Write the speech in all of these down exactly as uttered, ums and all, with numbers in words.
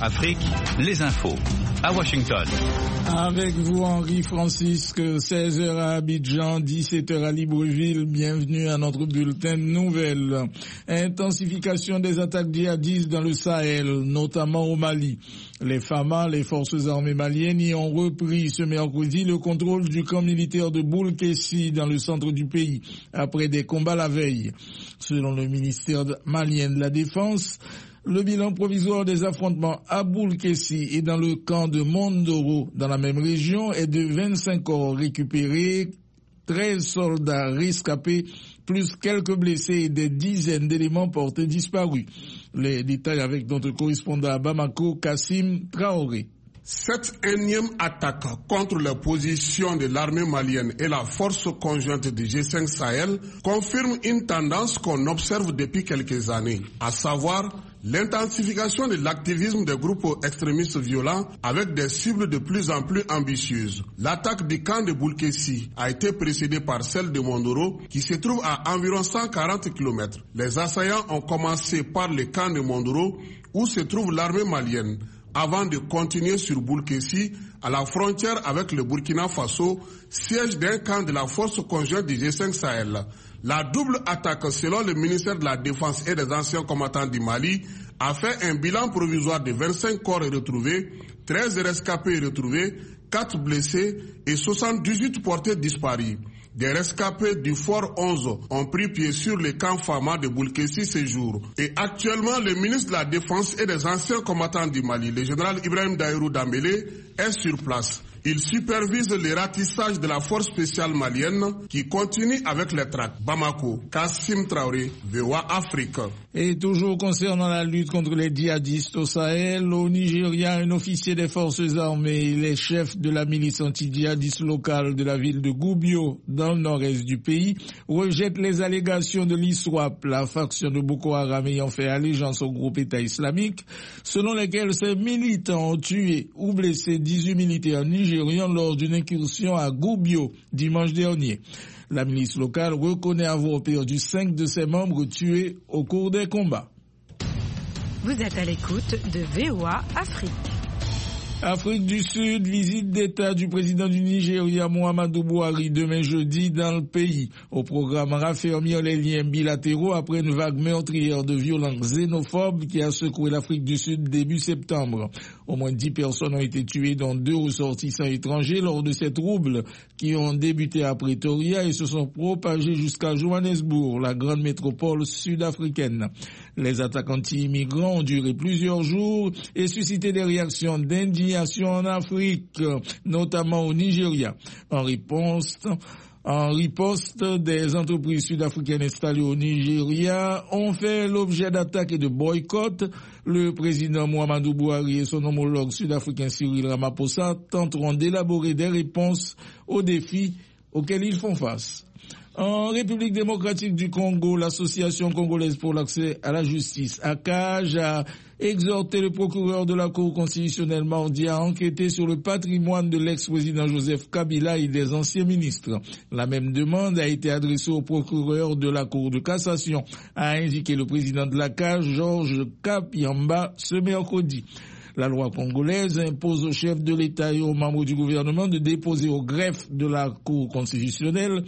Afrique, les infos à Washington. Avec vous Henri Francisque, seize heures à Abidjan, dix-sept heures à Libreville. Bienvenue à notre bulletin de nouvelles. Intensification des attaques djihadistes dans le Sahel, notamment au Mali. Les F A M A, les forces armées maliennes, y ont repris ce mercredi le contrôle du camp militaire de Boulkessi dans le centre du pays, après des combats la veille. Selon le ministère malien de la Défense, le bilan provisoire des affrontements à Boulkessi et dans le camp de Mondoro, dans la même région, est de vingt-cinq corps récupérés, treize soldats rescapés, plus quelques blessés et des dizaines d'éléments portés disparus. Les détails avec notre correspondant à Bamako, Kassim Traoré. Cette énième attaque contre les positions de l'armée malienne et la force conjointe du G cinq Sahel confirme une tendance qu'on observe depuis quelques années, à savoir l'intensification de l'activisme des groupes extrémistes violents avec des cibles de plus en plus ambitieuses. L'attaque du camp de Boulkessi a été précédée par celle de Mondoro qui se trouve à environ cent quarante kilomètres. Les assaillants ont commencé par le camp de Mondoro où se trouve l'armée malienne, avant de continuer sur Boulkessi, à la frontière avec le Burkina Faso, siège d'un camp de la force conjointe du G cinq Sahel. La double attaque, selon le ministère de la Défense et des anciens combattants du Mali, a fait un bilan provisoire de vingt-cinq corps retrouvés, treize rescapés retrouvés, quatre blessés et soixante-dix-huit portés disparus. Des rescapés du Fort onze ont pris pied sur le camp F A M A de Boulkessi ces jours. Et actuellement, le ministre de la Défense et des anciens combattants du Mali, le général Ibrahim Daïrou Dambélé, est sur place. Il supervise le ratissage de la force spéciale malienne qui continue avec les traques. Bamako, Kassim Traoré, V O A Afrique. Et toujours concernant la lutte contre les djihadistes au Sahel, au Nigeria, un officier des forces armées et les chefs de la milice anti-djihadiste locale de la ville de Goubio, dans le nord-est du pays, rejettent les allégations de l'I S W A P, la faction de Boko Haram ayant fait allégeance au groupe État islamique, selon lesquels ces militants ont tué ou blessé dix-huit militaires nigériens lors d'une incursion à Goubio dimanche dernier. La milice locale reconnaît avoir perdu cinq de ses membres tués au cours des combats. Vous êtes à l'écoute de V O A Afrique. Afrique du Sud, visite d'État du président du Nigeria, Muhammadu Buhari, demain jeudi dans le pays. Au programme, raffermir les liens bilatéraux après une vague meurtrière de violence xénophobe qui a secoué l'Afrique du Sud début septembre. Au moins dix personnes ont été tuées, dont deux ressortissants étrangers lors de ces troubles qui ont débuté à Pretoria et se sont propagés jusqu'à Johannesburg, la grande métropole sud-africaine. Les attaques anti-immigrants ont duré plusieurs jours et suscité des réactions d'indignation en Afrique, notamment au Nigeria. En réponse, en riposte, des entreprises sud-africaines installées au Nigeria ont fait l'objet d'attaques et de boycotts. Le président Muhammadu Buhari et son homologue sud-africain Cyril Ramaphosa tenteront d'élaborer des réponses aux défis auxquels ils font face. En République démocratique du Congo, l'Association congolaise pour l'accès à la justice, A C A J, a exhorté le procureur de la Cour constitutionnelle mardi à enquêter sur le patrimoine de l'ex-président Joseph Kabila et des anciens ministres. La même demande a été adressée au procureur de la Cour de cassation, a indiqué le président de l'A C A J, Georges Kapiamba, ce mercredi. La loi congolaise impose au chef de l'État et aux membres du gouvernement de déposer au greffe de la Cour constitutionnelle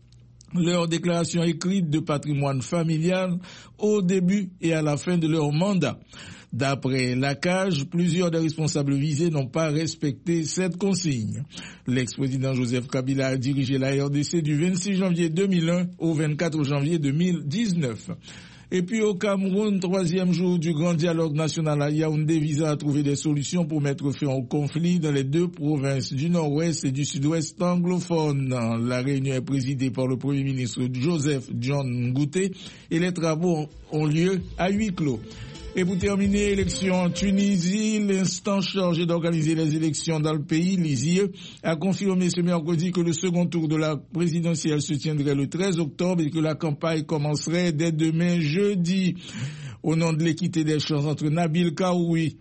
leur déclaration écrite de patrimoine familial au début et à la fin de leur mandat. D'après l'A C A J, plusieurs des responsables visés n'ont pas respecté cette consigne. L'ex-président Joseph Kabila a dirigé la R D C du vingt-six janvier deux mille un au vingt-quatre janvier deux mille dix-neuf. Et puis au Cameroun, troisième jour du grand dialogue national à Yaoundé visant à trouver des solutions pour mettre fin au conflit dans les deux provinces du nord-ouest et du sud-ouest anglophones. La réunion est présidée par le Premier ministre Joseph John Ngouté et les travaux ont lieu à huis clos. Et pour terminer, élection en Tunisie, l'instance chargée d'organiser les élections dans le pays, l'I S I E, a confirmé ce mercredi que le second tour de la présidentielle se tiendrait le treize octobre et que la campagne commencerait dès demain jeudi. Au nom de l'équité des chances entre Nabil Karoui,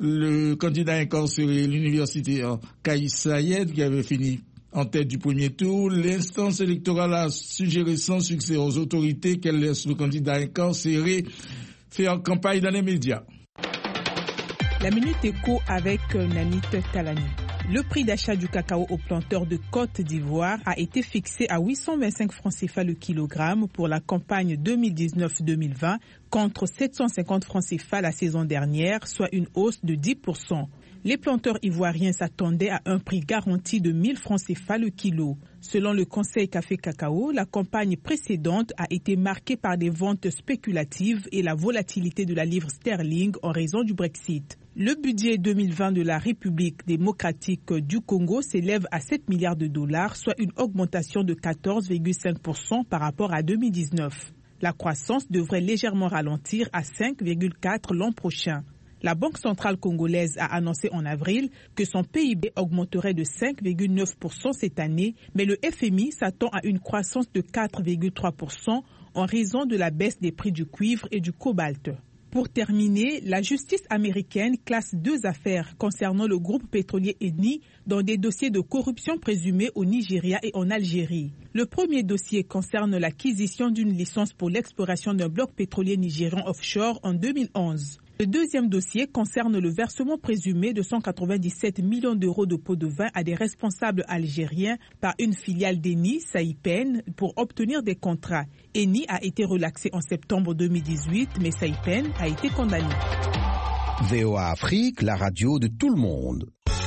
le candidat incarcéré, l'universitaire Kaïs Sayed, qui avait fini en tête du premier tour, l'instance électorale a suggéré sans succès aux autorités qu'elle laisse le candidat incarcéré faire campagne dans les médias. La Minute Éco avec Nanit Talani. Le prix d'achat du cacao aux planteurs de Côte d'Ivoire a été fixé à huit cent vingt-cinq francs C F A le kilogramme pour la campagne deux mille dix-neuf deux mille vingt contre sept cent cinquante francs C F A la saison dernière, soit une hausse de dix pour cent. Les planteurs ivoiriens s'attendaient à un prix garanti de mille francs C F A le kilo. Selon le Conseil Café Cacao, la campagne précédente a été marquée par des ventes spéculatives et la volatilité de la livre sterling en raison du Brexit. Le budget deux mille vingt de la République démocratique du Congo s'élève à sept milliards de dollars, soit une augmentation de quatorze virgule cinq pour cent par rapport à deux mille dix-neuf. La croissance devrait légèrement ralentir à cinq virgule quatre pour cent l'an prochain. La Banque centrale congolaise a annoncé en avril que son P I B augmenterait de cinq virgule neuf pour cent cette année, mais le F M I s'attend à une croissance de quatre virgule trois pour cent en raison de la baisse des prix du cuivre et du cobalt. Pour terminer, la justice américaine classe deux affaires concernant le groupe pétrolier Eni dans des dossiers de corruption présumés au Nigeria et en Algérie. Le premier dossier concerne l'acquisition d'une licence pour l'exploration d'un bloc pétrolier nigérian offshore en deux mille onze. Le deuxième dossier concerne le versement présumé de cent quatre-vingt-dix-sept millions d'euros de pots de vin à des responsables algériens par une filiale d'Eni, Saïpen, pour obtenir des contrats. Eni a été relaxé en septembre deux mille dix-huit, mais Saïpen a été condamné. V O A Afrique, la radio de tout le monde.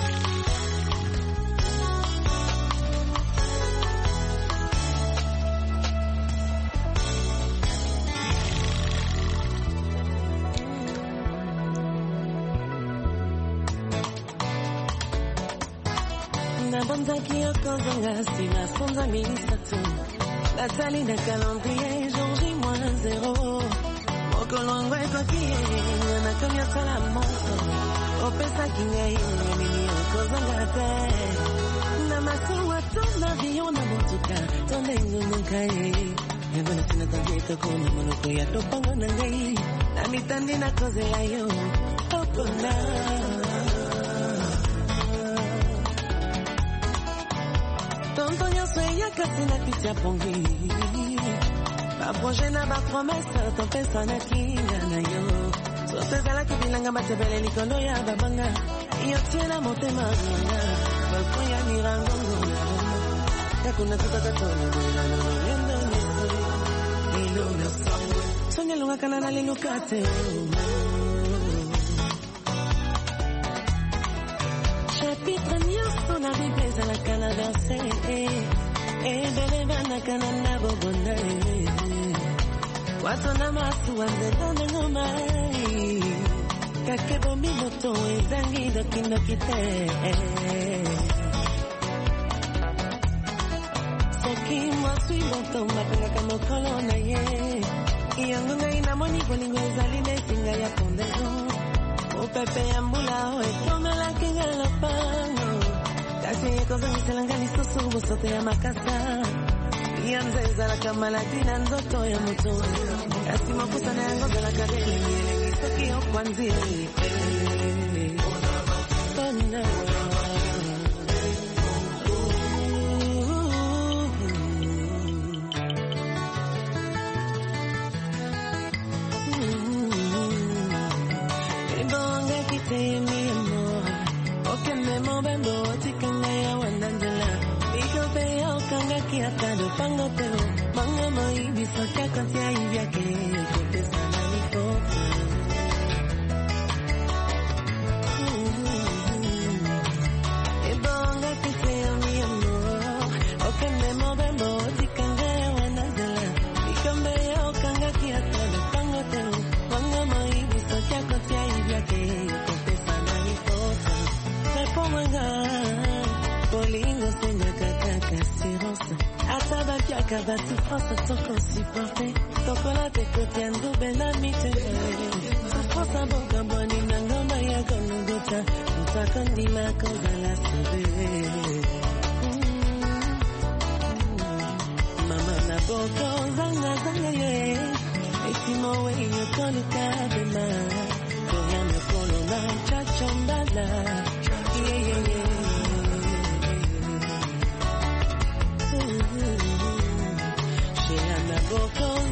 Nabonzaki okozanga sima fonza minisatu Natali na calendrier jour J moins zéro Mokolongo ekokie Nyana konya sala monso Opesa kingai Mimi okozanga te Namasuwa tona viyo na motuka Tonde ngumukai Yabana sina tangeto kona Monoko ya topango na ngai Namitandi na kozela yo Opona Tonton yo soy ya kasi na pitia pongi Ba projet na ba promesse Ton pesa na kinga na yo So te zala ki bilanga matebele likono ya babanga Iyo tiena motema nga Balko ya nirangongo Yakuna tutata tono Nila no yendo niso Ilo niso Sonya lunga kanana lilukate Chapitre nyoso na bibeza la Canada se Ebele bana kanana bobona Watu na masu wanze done ngomai Kakebo mimoto ezangi dokino kite Soki mwasui moto mapenga kama kolona ye Iyangu nga inamoni bolingo ezaline singa ya kondeno Upepe ya mbula oe komela kinga lopano Kasi yeko zangi selangani susu busote ya makasa Yamzeza la kamalati nzoto ya moto Kasi makusa na yango za la kadele Nyele kisoki yo kwanzi Bona mi amor, oke memo bembo tikanga ya wanandela, iko pe okanga kiata do pango teo, manga mai bisoka kasia ivyake, kote sana nikofa. Ebonga kiteo mi amor, oke memo bembo tikanga ya wanandela, iko pe okanga kiata do pango teo, manga mai bisoka kasia ivyake. Polingo senga kaka assurance Ataba kiaka va souffrance toko supporter Toko la te kotiendo bela mite Souffrance a boka boni nangoma ya konugota Mutakondi la koza la sobe Mama na boko zanga zanga ye Etimo we yo koluka bema Koya me polo na chachombala Yeah yeah yeah Boko